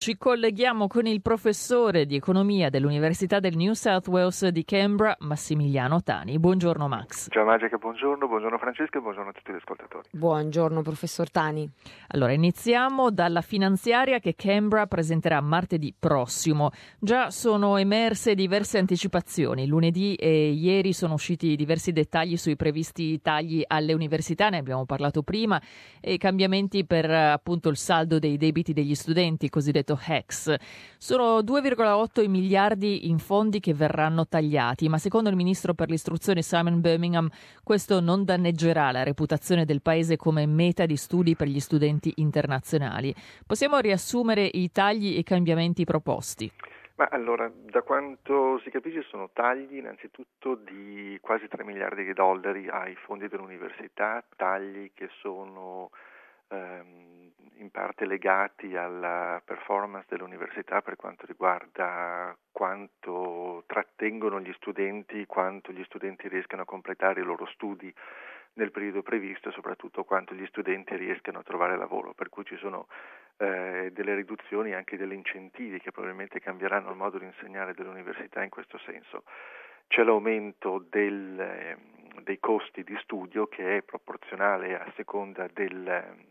Ci colleghiamo con il professore di economia dell'Università del New South Wales di Canberra, Massimiliano Tani. Buongiorno Max. Ciao Magica, buongiorno Francesca e buongiorno a tutti gli ascoltatori. Buongiorno professor Tani. Allora, iniziamo dalla finanziaria che Canberra presenterà martedì prossimo. Già sono emerse diverse anticipazioni. Lunedì e ieri sono usciti diversi dettagli sui previsti tagli alle università, ne abbiamo parlato prima, e cambiamenti per appunto il saldo dei debiti degli studenti, cosiddetto HECS. Sono 2,8 miliardi in fondi che verranno tagliati, ma secondo il ministro per l'istruzione Simon Birmingham questo non danneggerà la reputazione del paese come meta di studi per gli studenti internazionali. Possiamo riassumere i tagli e i cambiamenti proposti? Ma allora, da quanto si capisce sono tagli innanzitutto di quasi 3 miliardi di dollari ai fondi dell'università, tagli che sono in parte legati alla performance dell'università per quanto riguarda quanto trattengono gli studenti, quanto gli studenti riescano a completare i loro studi nel periodo previsto e soprattutto quanto gli studenti riescano a trovare lavoro, per cui ci sono delle riduzioni e anche degli incentivi che probabilmente cambieranno il modo di insegnare dell'università in questo senso. C'è l'aumento dei costi di studio che è proporzionale a seconda del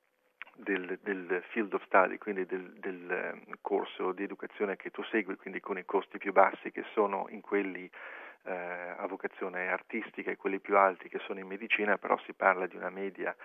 field of study, quindi del corso di educazione che tu segui, quindi con i costi più bassi che sono in quelli a vocazione artistica e quelli più alti che sono in medicina, però si parla di una media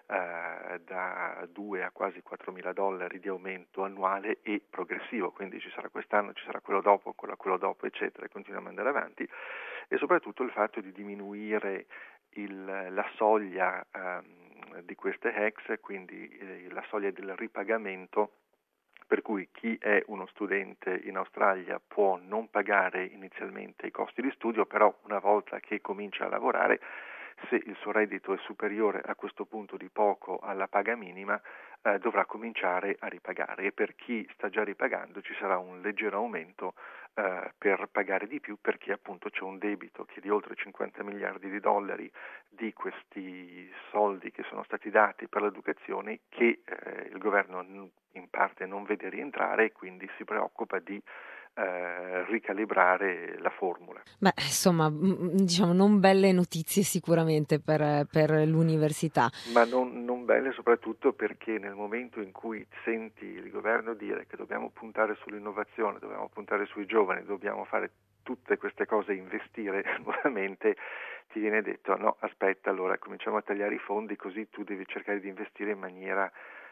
da 2 a quasi 4 mila dollari di aumento annuale e progressivo, quindi ci sarà quest'anno, ci sarà quello dopo, ancora quello dopo, eccetera, e continuiamo ad andare avanti, e soprattutto il fatto di diminuire la soglia di queste HECS, quindi la soglia del ripagamento, per cui chi è uno studente in Australia può non pagare inizialmente i costi di studio, però una volta che comincia a lavorare, se il suo reddito è superiore a questo punto di poco alla paga minima, dovrà cominciare a ripagare, e per chi sta già ripagando ci sarà un leggero aumento per pagare di più, perché appunto c'è un debito che è di oltre 50 miliardi di dollari di questi soldi che sono stati dati per l'educazione che il governo in parte non vede rientrare e quindi si preoccupa di ricalibrare la formula. Beh, insomma, diciamo non belle notizie sicuramente per l'università. Ma non belle soprattutto perché nel momento in cui senti il governo dire che dobbiamo puntare sull'innovazione, dobbiamo puntare sui giovani, dobbiamo fare tutte queste cose, investire nuovamente, ti viene detto no, aspetta, allora cominciamo a tagliare i fondi, così tu devi cercare di investire in maniera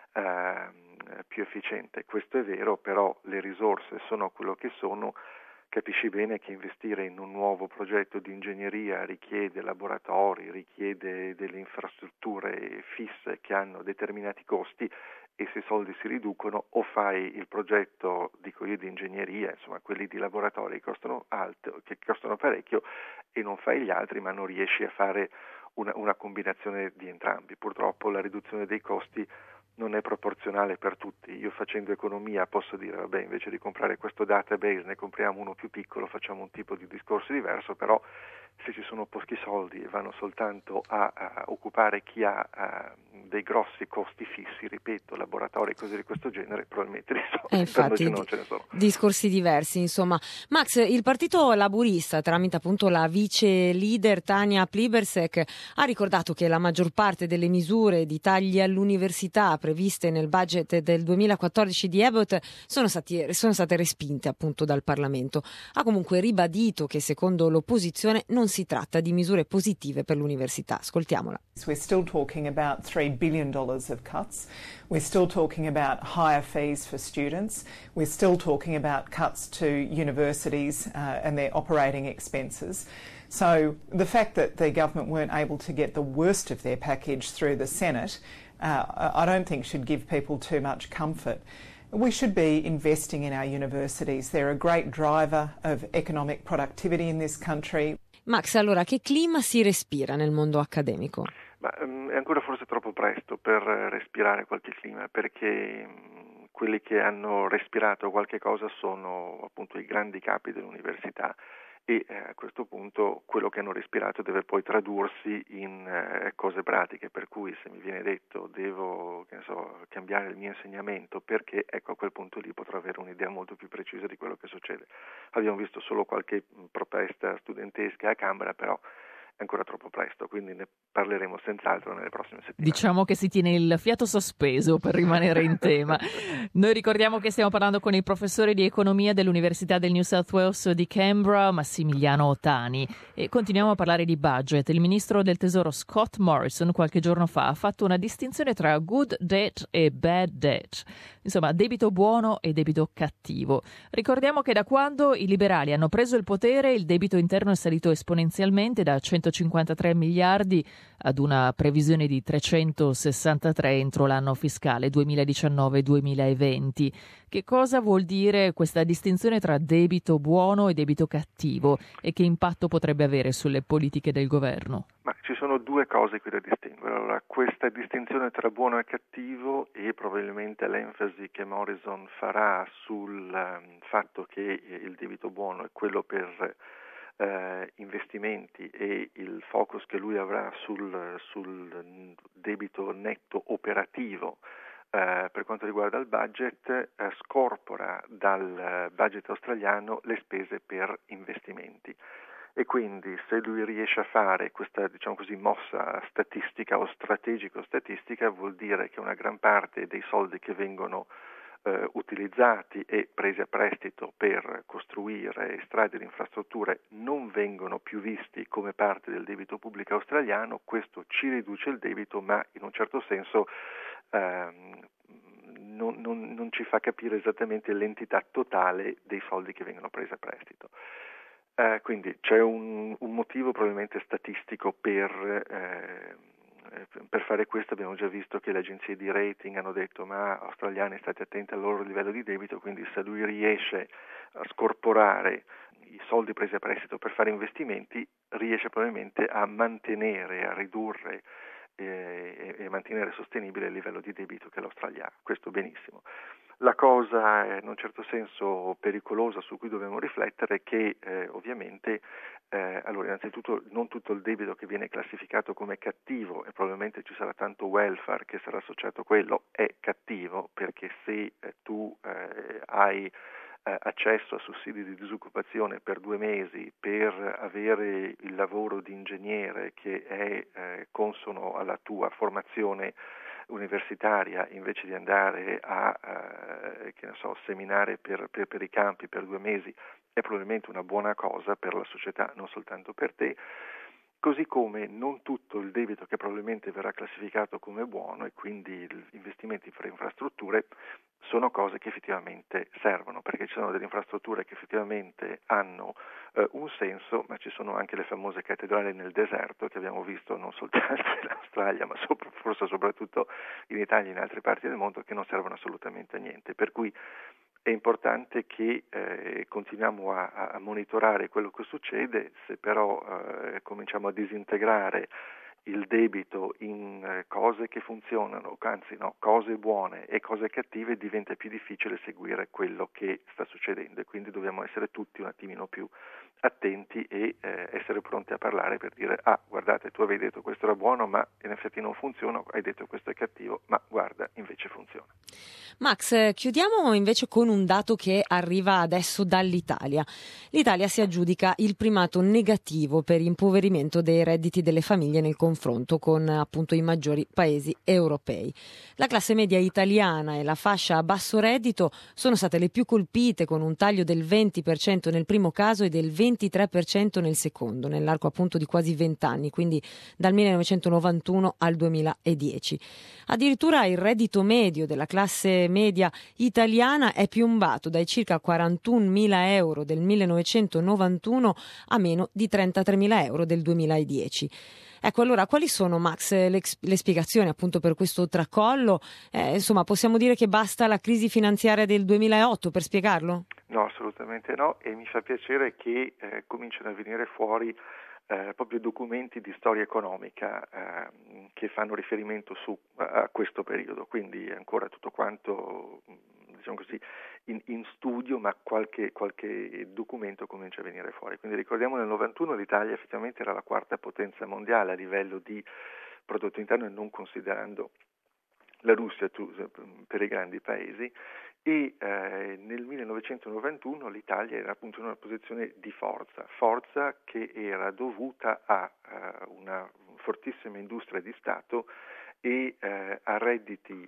più efficiente. Questo è vero, però le risorse sono quello che sono. Capisci bene che investire in un nuovo progetto di ingegneria richiede laboratori, richiede delle infrastrutture fisse che hanno determinati costi, e se i soldi si riducono o fai il progetto, dico io, di ingegneria, insomma quelli di laboratori che costano parecchio, e non fai gli altri, ma non riesci a fare una combinazione di entrambi. Purtroppo la riduzione dei costi non è proporzionale per tutti. Io facendo economia posso dire vabbè, invece di comprare questo database ne compriamo uno più piccolo, facciamo un tipo di discorso diverso, però se ci sono pochi soldi e vanno soltanto a occupare chi ha dei grossi costi fissi, ripeto, laboratori e cose di questo genere, probabilmente i soldi per noi non ce ne sono. Discorsi diversi, insomma. Max, il Partito Laburista, tramite appunto la vice leader Tania Plibersek, ha ricordato che la maggior parte delle misure di tagli all'università previste nel budget del 2014 di Abbott sono state respinte appunto dal Parlamento. Ha comunque ribadito che secondo l'opposizione non si tratta di misure positive per l'università. Ascoltiamola. We're still talking about $3 billion of cuts. We're still talking about higher fees for students. We're still talking about cuts to universities and their operating expenses. So the fact that the government weren't able to get the worst of their package through the Senate, I don't think should give people too much comfort. We should be investing in our universities. They're a great driver of economic productivity in this country. Max, allora che clima si respira nel mondo accademico? Ma è ancora forse troppo presto per respirare qualche clima, perché quelli che hanno respirato qualche cosa sono appunto i grandi capi dell'università, e a questo punto quello che hanno respirato deve poi tradursi in cose pratiche, per cui se mi viene detto devo cambiare il mio insegnamento perché, ecco, a quel punto lì potrò avere un'idea molto più precisa di quello che succede. Abbiamo visto solo qualche protesta studentesca a Canberra, però è ancora troppo presto, quindi ne parleremo senz'altro nelle prossime settimane. Diciamo che si tiene il fiato sospeso per rimanere in tema. Noi ricordiamo che stiamo parlando con il professore di economia dell'Università del New South Wales di Canberra, Massimiliano Ottani, e continuiamo a parlare di budget. Il ministro del Tesoro Scott Morrison qualche giorno fa ha fatto una distinzione tra good debt e bad debt, insomma debito buono e debito cattivo. Ricordiamo che da quando i liberali hanno preso il potere il debito interno è salito esponenzialmente da 153 miliardi ad una previsione di 363 entro l'anno fiscale 2019-2020. Che cosa vuol dire questa distinzione tra debito buono e debito cattivo e che impatto potrebbe avere sulle politiche del governo? Ma ci sono due cose qui da distinguere. Allora, questa distinzione tra buono e cattivo e probabilmente l'enfasi che Morrison farà sul fatto che il debito buono è quello per investimenti e il focus che lui avrà sul debito netto operativo per quanto riguarda il budget, scorpora dal budget australiano le spese per investimenti. E quindi se lui riesce a fare questa, diciamo così, mossa statistica o strategico-statistica, vuol dire che una gran parte dei soldi che vengono utilizzati e presi a prestito per costruire strade ed infrastrutture non vengono più visti come parte del debito pubblico australiano. Questo ci riduce il debito, ma in un certo senso non ci fa capire esattamente l'entità totale dei soldi che vengono presi a prestito. Quindi c'è un motivo probabilmente statistico per fare questo. Abbiamo già visto che le agenzie di rating hanno detto ma australiani state attenti al loro livello di debito, quindi se lui riesce a scorporare i soldi presi a prestito per fare investimenti riesce probabilmente a mantenere, a ridurre e mantenere sostenibile il livello di debito che l'Australia ha. Questo benissimo. La cosa in un certo senso pericolosa su cui dobbiamo riflettere è che ovviamente allora innanzitutto non tutto il debito che viene classificato come cattivo e probabilmente ci sarà tanto welfare che sarà associato a quello è cattivo, perché se tu hai accesso a sussidi di disoccupazione per 2 mesi per avere il lavoro di ingegnere che è consono alla tua formazione universitaria, invece di andare a seminare per i campi per 2 mesi, è probabilmente una buona cosa per la società, non soltanto per te. Così come non tutto il debito che probabilmente verrà classificato come buono e quindi gli investimenti per infrastrutture sono cose che effettivamente servono, perché ci sono delle infrastrutture che effettivamente hanno un senso, ma ci sono anche le famose cattedrali nel deserto che abbiamo visto non soltanto in Australia, ma forse soprattutto in Italia e in altre parti del mondo, che non servono assolutamente a niente. Per cui è importante che continuiamo a monitorare quello che succede. Se però cominciamo a disintegrare il debito in cose che funzionano, anzi no, cose buone e cose cattive, diventa più difficile seguire quello che sta succedendo e quindi dobbiamo essere tutti un attimino più attenti e essere pronti a parlare per dire guardate, tu avevi detto questo era buono ma in effetti non funziona, hai detto questo è cattivo ma guarda invece funziona. Max, chiudiamo invece con un dato che arriva adesso dall'Italia. L'Italia si aggiudica il primato negativo per impoverimento dei redditi delle famiglie nel confronto con appunto i maggiori paesi europei. La classe media italiana e la fascia a basso reddito sono state le più colpite, con un taglio del 20% nel primo caso e del 23% nel secondo, nell'arco appunto di quasi 20 anni, quindi dal 1991 al 2010. Addirittura il reddito medio della classe media italiana è piombato dai circa 41.000 euro del 1991 a meno di 33.000 euro del 2010. Ecco, allora, quali sono, Max, le spiegazioni appunto per questo tracollo? Insomma, possiamo dire che basta la crisi finanziaria del 2008 per spiegarlo? No, assolutamente no, e mi fa piacere che cominciano a venire fuori proprio documenti di storia economica che fanno riferimento a questo periodo, quindi ancora tutto quanto, diciamo così, in studio, ma qualche documento comincia a venire fuori. Quindi ricordiamo nel 91 l'Italia effettivamente era la quarta potenza mondiale a livello di prodotto interno, e non considerando la Russia per i grandi paesi, e nel 1991 l'Italia era appunto in una posizione di forza che era dovuta a una fortissima industria di Stato e a redditi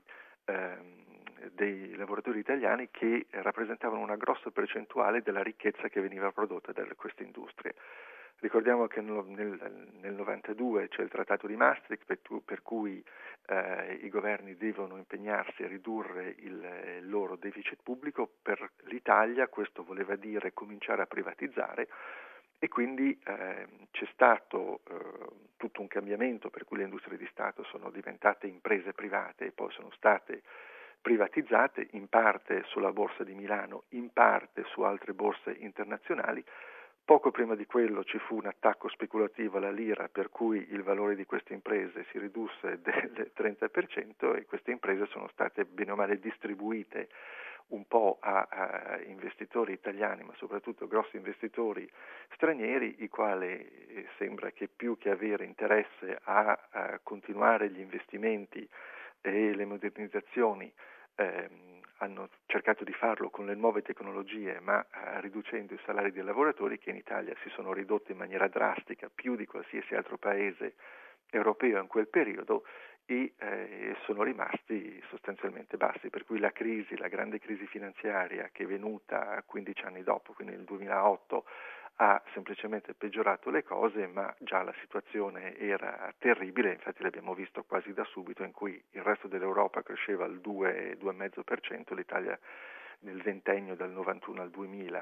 dei lavoratori italiani che rappresentavano una grossa percentuale della ricchezza che veniva prodotta da queste industrie. Ricordiamo che nel 92 c'è il Trattato di Maastricht per cui i governi devono impegnarsi a ridurre il loro deficit pubblico. Per l'Italia questo voleva dire cominciare a privatizzare, e quindi c'è stato tutto un cambiamento per cui le industrie di Stato sono diventate imprese private e poi sono state privatizzate, in parte sulla Borsa di Milano, in parte su altre borse internazionali. Poco prima di quello ci fu un attacco speculativo alla lira, per cui il valore di queste imprese si ridusse del 30%, e queste imprese sono state bene o male distribuite un po' a investitori italiani, ma soprattutto grossi investitori stranieri, i quali sembra che più che avere interesse a continuare gli investimenti e le modernizzazioni hanno cercato di farlo con le nuove tecnologie, ma riducendo i salari dei lavoratori, che in Italia si sono ridotti in maniera drastica, più di qualsiasi altro paese europeo in quel periodo, e sono rimasti sostanzialmente bassi, per cui la grande crisi finanziaria che è venuta 15 anni dopo, quindi nel 2008, ha semplicemente peggiorato le cose, ma già la situazione era terribile. Infatti l'abbiamo visto quasi da subito, in cui il resto dell'Europa cresceva al 2,5%, l'Italia nel ventennio dal 91 al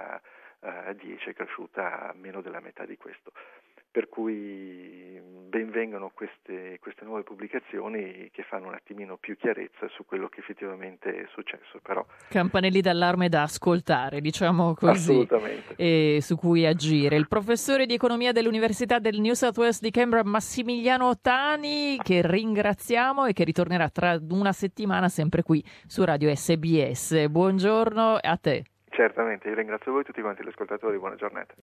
2010 è cresciuta a meno della metà di questo. Per cui benvengano queste nuove pubblicazioni che fanno un attimino più chiarezza su quello che effettivamente è successo. Però campanelli d'allarme da ascoltare, diciamo così, assolutamente, e su cui agire. Il professore di economia dell'Università del New South Wales di Canberra, Massimiliano Tani, che ringraziamo e che ritornerà tra una settimana sempre qui su Radio SBS. Buongiorno a te. Certamente, io ringrazio voi tutti quanti gli ascoltatori, buona giornata.